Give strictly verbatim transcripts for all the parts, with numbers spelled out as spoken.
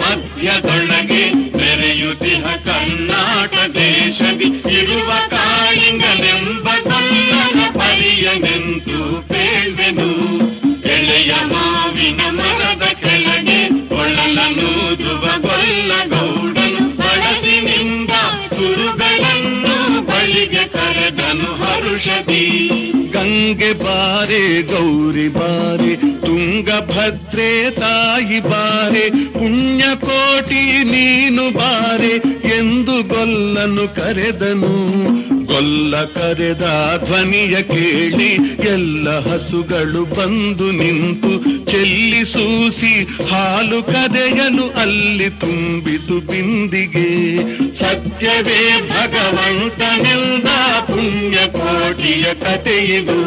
ಮಧ್ಯದೊಳಗೆ ಮೆರೆಯುತ್ತಿಹ ಕರ್ನಾಟ ದೇಶದಿ ಇರುವ ಕಾಳಿಂಗನೆಂಬ ಗೊಲ್ಲನ ಪರಿಯನೆಂದು ಬೇಳ್ವೆನು. ಎಳೆಯ ಮಾವಿನ ಮರದ ಕೆಳಗೆ ಒಳಲನೂದುವ ಗೊಲ್ಲ ಗೌಡನು ಬಳಸಿನಿಂದ ಸುರುಗಳನ್ನು ಬಳಿಗೆ ಕರೆದನು ಹರುಷದಿ. ಗಂಗೆ ಬಾರೆ ಗೌರಿ ಬಾರೆ ತುಂಗಭದ್ರೆ ತಾಯಿ ಬಾರೆ ಪುಣ್ಯಕೋಟಿ ನೀನು ಬಾರೆ ಎಂದು ಗೊಲ್ಲನು ಕರೆದನು. ಗೊಲ್ಲ ಕರೆದ ಧ್ವನಿಯ ಕೇಳಿ ಎಲ್ಲ ಹಸುಗಳು ಬಂದು ನಿಂತು ಚೆಲ್ಲಿಸೂಸಿ ಹಾಲು ಕದೆಯಲು ಅಲ್ಲಿ ತುಂಬಿತು ಬಿಂದಿಗೆ. ಸತ್ಯವೇ ಭಗವಂತನೆಂದ ಪುಣ್ಯಕೋಟಿಯ ಕಥೆಯಿದು.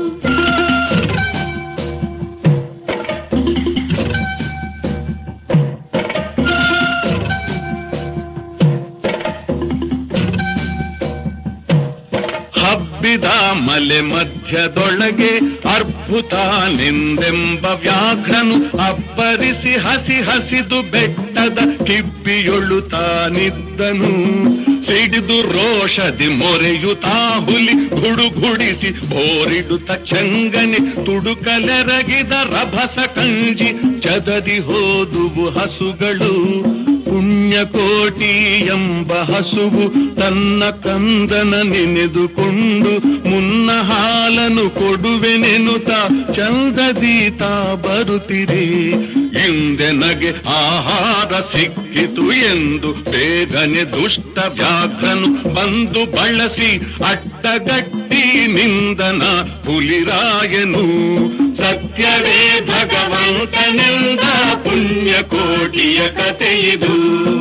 ಹಬ್ಬಿದ ಮಲೆ ಮಧ್ಯದೊಳಗೆ ಅರ್ಭುತಾನೆಂದೆಂಬ ವ್ಯಾಘ್ರನು ಅಬ್ಬರಿಸಿ ಹಸಿ ಹಸಿದು ಬೆಟ್ಟದ ಕಿಪ್ಪಿಯೊಳುತ್ತಾನಿದ್ದನು. ಸಿಡಿದು ರೋಷದಿ ಮೊರೆಯುತ್ತಾ ಹುಲಿ ಗುಡುಗುಡಿಸಿ ಬೋರಿಡುತ್ತ ಚಂಗನೆ ತುಡುಕಲೆರಗಿದ ರಭಸ ಕಂಜಿ ಚದದಿ ಹೋದುವು ಹಸುಗಳು. ಪುಣ್ಯಕೋಟಿ ಎಂಬ ಹಸುವು ತನ್ನ ಕಂದನ ನೆನೆದುಕೊಂಡು ಮುನ್ನ ಹಾಲನು ಕೊಡುವೆನೆನುತ ಚಂದದೀತ ಬರುತ್ತಿರಿ. ಹಿಂದೆ ನಗೆ ಆಹಾರ ಸಿಕ್ಕಿತು ಎಂದು ಬೇಗನೆ ದುಷ್ಟ ವ್ಯಾಘ್ರನು ಬಂದು ಬಳಸಿ ಅಡ್ಡಗಟ್ಟಿ ನಿಂದನ ಹುಲಿರಾಯನು. ಸತ್ಯವೇ ಭಗವಂತನೆಂದ ಪುಣ್ಯಕೋಟಿಯ ಕಥೆಯಿದು.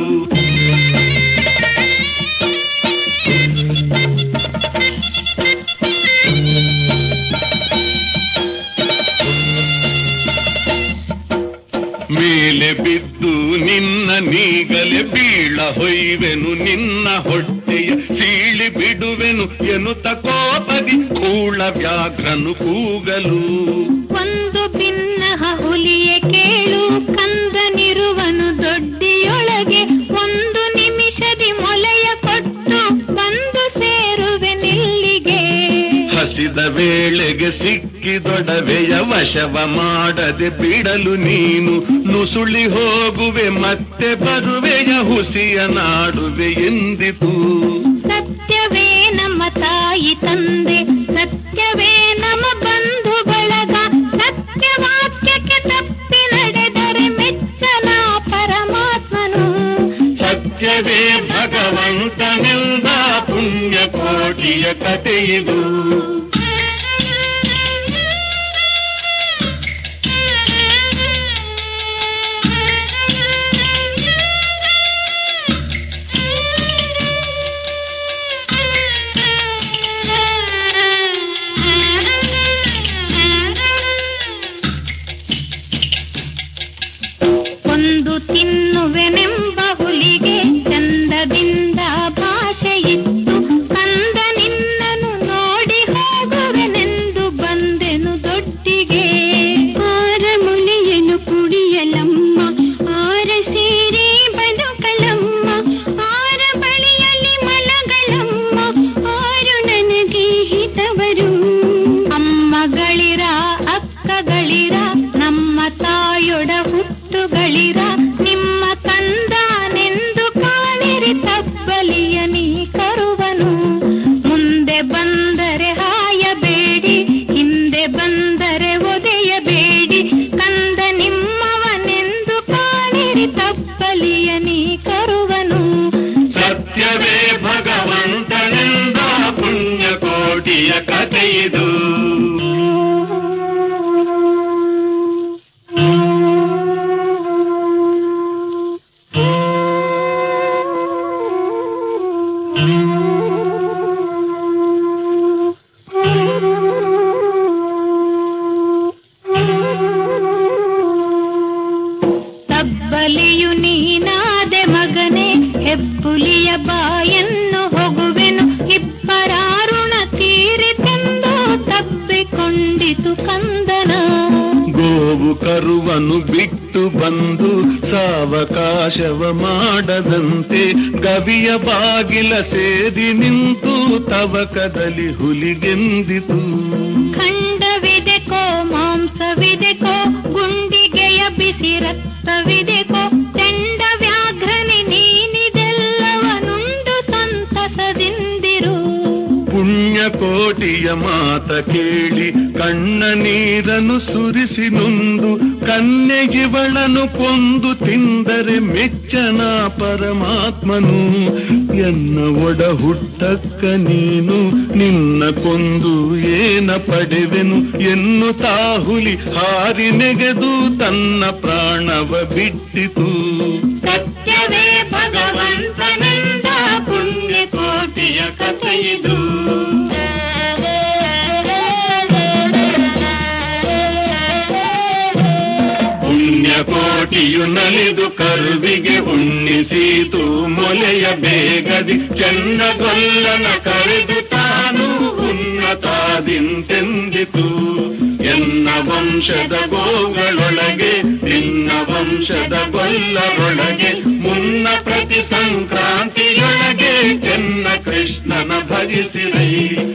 ಮೇಲೆ ಬಿದ್ದು ನಿನ್ನ ನೀಗಲೆ ಬೀಳ ಹೊಯ್ವೆನು ನಿನ್ನ ಹೊಟ್ಟೆಯ ಸೀಳಿ ಬಿಡುವೆನು ಎನ್ನುತ್ತ ಕೋಪದಿ ಕೂಳ ವ್ಯಾಘ್ರನು ಕೂಗಲು. ಒಂದು ಭಿನ್ನಹ ಹುಲಿಯ ಕೇಳು ಕಂದನಿರುವನು ದೊಡ್ಡಿಯೊಳಗೆ ಒಂದು ನಿಮಿಷದಿ ಮೊಲೆಯ ಕೊಟ್ಟು ಬಂದು ಸೇರುವೆ ನಿಲ್ಲಿಗೆ. ಹಸಿದ ವೇಳೆಗೆ ಸಿಕ್ಕಿದೊಡವೆಯ ವಶವ ಮಾಡದೆ ಬಿಡಲು ನೀನು ನುಸುಳಿ ಹೋಗುವೆ ಮತ್ತೆ ಬರುವೆಯ ಹುಸಿಯ ನಾಡುವೆ ಎಂದಿತು. ಸತ್ಯವೇ ನಮ್ಮ ತಾಯಿ ತಂದೆ ಸತ್ಯವೇ ನಮ್ಮ ಬಂಧು ಬಳಗ ಸತ್ಯವಾಕ್ಯಕ್ಕೆ ತಪ್ಪಿ ನಡೆದರೆ ಮೆಚ್ಚನ ಪರಮಾತ್ಮನು. ಸತ್ಯವೇ ಭಗವಂತನೆಂದ ಪುಣ್ಯಕೋಟಿಯ ಕಥೆಯಿದು. ಒಂದು ತಿನ್ನುವೆನೆಂಬ ಹುಲಿಗೆ ಚಂದದಿಂದ ಭಾಷೆಯಿತ್ತು ಕಂದ ನಿನ್ನನು ನೋಡಿ ಹೋಗುವೆನೆಂದು ಬಂದೆನು ದೊಡ್ಡಿಗೆ. ಆರ ಮುನಿಯನು ಕುಡಿಯಲಮ್ಮ ಆರ ಸೇರಿ ಬದುಕಲಮ್ಮ ಆರ ಬಳಿಯಲ್ಲಿ ಮಲಗಳಮ್ಮ ಆರು ನನಗೆ ಹಿತವರು. ಅಮ್ಮಗಳಿರ ಅಕ್ಕಗಳಿರ ನಮ್ಮ ತಾಯೊಡ ಹುಟ್ಟುಗಳಿರ ನಿಮ್ಮ ಕಂದನೆಂದು ಕಾಣಿರಿ ತಬ್ಬಲಿಯ ನೀ ಕರುವನು. ಮುಂದೆ ಬಂದರೆ ಹಾಯಬೇಡಿ ಹಿಂದೆ ಬಂದರೆ ಒದೆಯಬೇಡಿ ಕಂದ ನಿಮ್ಮವನೆಂದು ಕಾಣಿರಿ ತಬ್ಬಲಿಯ ನೀ ಕರುವನು. ಸತ್ಯವೇ ಭಗವಂತನೆಂದ ಪುಣ್ಯಕೋಟಿಯ ಕಥೆಯಿದು. ತಬ್ಬಲಿಯು ನೀನಾದೆ ಮಗನೇ ಹೆಬ್ಬುಲಿಯ ಬಾಯನ್ನು ಹೊಗುವೆನು ಇಬ್ಬರಾರುಣ ತೀರಿತೆಂದು ತಬ್ಬಿಕೊಂಡಿತು ಕಂದನ. ಗೋವು ಕರುವನು ಬಿಟ್ಟು ಬಂದು ಸಾವಕಾಶವ ಮಾಡದಂತೆ ಗವಿಯ ಬಾಗಿಲ ಸೇರಿ ನಿಂತು ತವಕದಲ್ಲಿ ಹುಲಿಗೆಂದಿತು. ಖಂಡವಿದೆಕೋ ಮಾಂಸವಿದೆಕೋ ಗುಂಡಿಗೆಯ ಬಿಸಿ ರಕ್ತವಿದೆಕೋ ಚಂಡ ವ್ಯಾಘ್ರನಿ ನೀನಿದೆಲ್ಲವನುಂಡು ಸಂತಸದಿಂದಿರು. ಪುಣ್ಯಕೋಟಿಯ ಮಾತ ಕೇಳಿ ಕಣ್ಣ ನೀರನ್ನು ಸುರಿಸಿ ನೊಂದು ಕನ್ಯೆಗಿವಳನು ಕೊಂದು ತಿಂದರೆ ಮೆಚ್ಚನ ಪರಮಾತ್ಮನು. ಎನ್ನ ಒಡ ಹುಟ್ಟಕ್ಕ ನೀನು ನಿನ್ನ ಕೊಂದು ಏನ ಪಡೆವೆನು ಎನ್ನುತ್ತಾ ಹುಲಿ ಹಾರಿ ನೆಗೆದು ತನ್ನ ಪ್ರಾಣವ ಬಿಟ್ಟಿತು. ಸತ್ಯವೇ ಭಗವಂತನೆಂದ ಪುಣ್ಯಕೋಟಿಯ ಕಥೆಯಿದು. ಪುಣ್ಯಕೋಟಿಯು ನಲಿದು ಕರುವಿಗೆ ಉಣ್ಣಿಸೀತು ಮೊಲೆಯ ಬೇಗದಿ ಚನ್ನಗೊಲ್ಲನ ಕರೆದು ತಾನು ಉನ್ನತಾದಿಂತೆಂದಿತು. ಎನ್ನ ವಂಶದ ಗೋಗಳೊಳಗೆ ನಿನ್ನ ವಂಶದ ಗೊಲ್ಲರೊಳಗೆ ಮುನ್ನ ಪ್ರತಿ ಸಂಕ್ರಾಂತಿಯೊಳಗೆ ಚೆನ್ನ ಕೃಷ್ಣನ ಭಜಿಸಿರೈ.